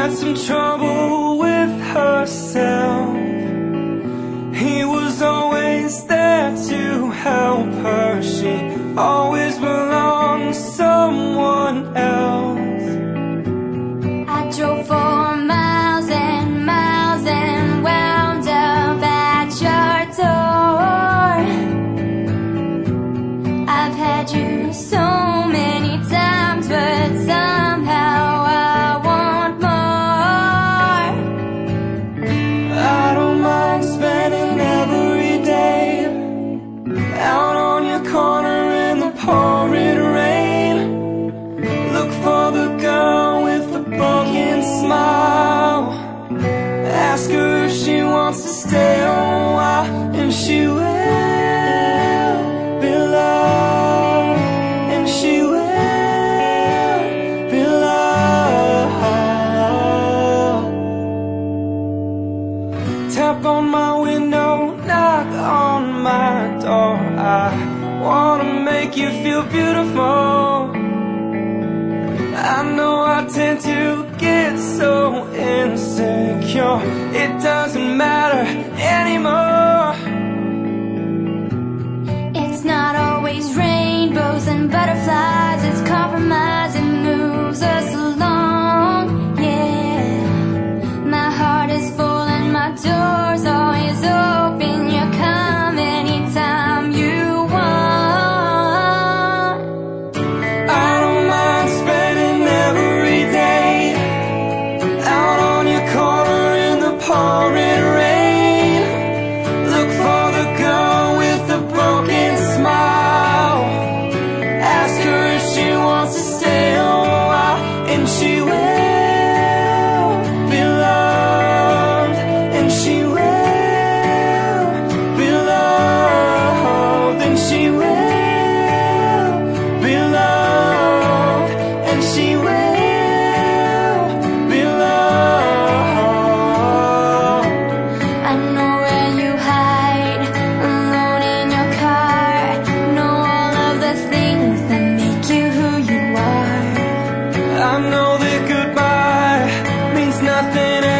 had some trouble with herself. He was always there to help her. She always belonged to someone else. I drove 4 miles and miles and wound up at your door. I've had you so many times, but somehow I want more. I don't mind spending every day out on your corner in the pouring rain. Look for the girl with the broken smile. Ask her if she wants to stay a while, and she will be loved, and she will be loved. Tap on my window, knock on my door. I wanna make you feel beautiful. I know I tend to get so insecure. It doesn't matter anymore. It's not always rainbows and butterflies. It's compromise and moves us along. Yeah, my heart is full and my door's always open. You come anytime you want. I don't mind spending every day out on your corner in the pouring rain. Look for the girl with the broken smile. Ask her if she wants to stay a while, and she will be loved, and she will be loved, and she will be loved, and she will be loved. I know where you hide, alone in your car. Know all of the things that make you who you are. I know that goodbye means nothing